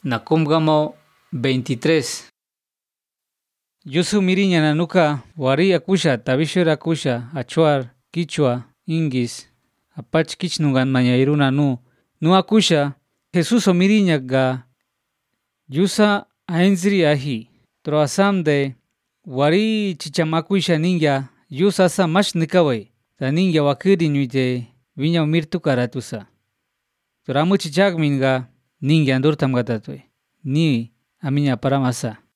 Nakumgamo 23. Yusu miriña nanuka wari akusha tabishur akusha achuar kichwa ingis apach kichnungan mañairuna nu akusha Jesús miriña ga yusa ainzri ahi troasam de wari chichamakuisha ninja yusa sa mash nikawai ta ninja wakiri nyuite viña mirtu karatusa tramu chichagminga ninja andurtam gatatwe ni aminya paramasa